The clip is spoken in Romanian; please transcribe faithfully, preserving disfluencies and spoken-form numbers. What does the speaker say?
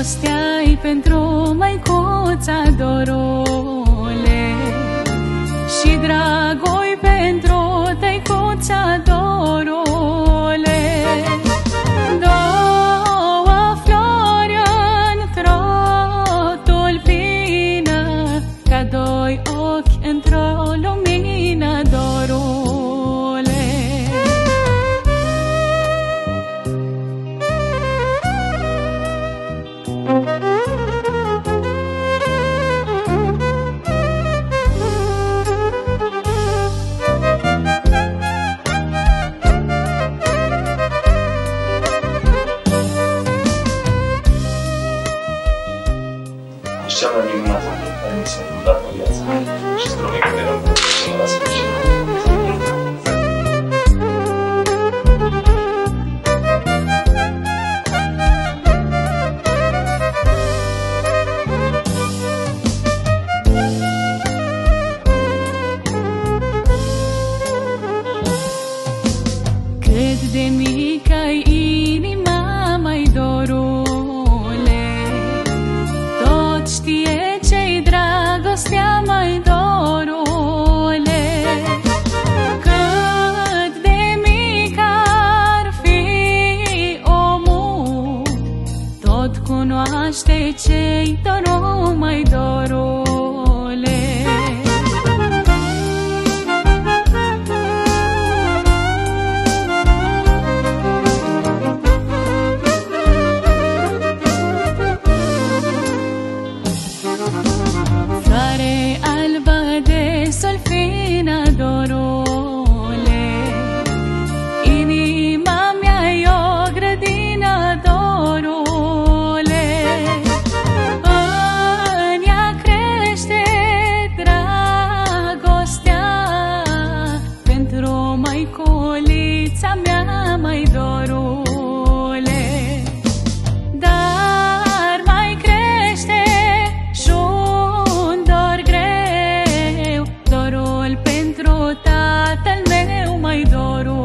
dragostea-i pentru măicuța dorule, și dragoi pentru tăicuța dorule. Două flori într-o tulpină, ca doi ochi într-o lumină, dorule. Cea mai minunată care mi s-a întâmplat în viață și îți promit că ne rog până la sfârșit. Cât de mică-i inima, mai dorule, tot știe ce-i dragostea, mai dorule. Cât de mic ar fi omul, tot cunoaște ce-i dorul, mai dorule. Floare albă de sulfină, dorule, inima mea-i o grădină, dorule. În ea crește dragostea pentru măiculița mea, mai dorule. Dar mai crește și un dor greu, dorul pentru tatăl meu, mai dorule.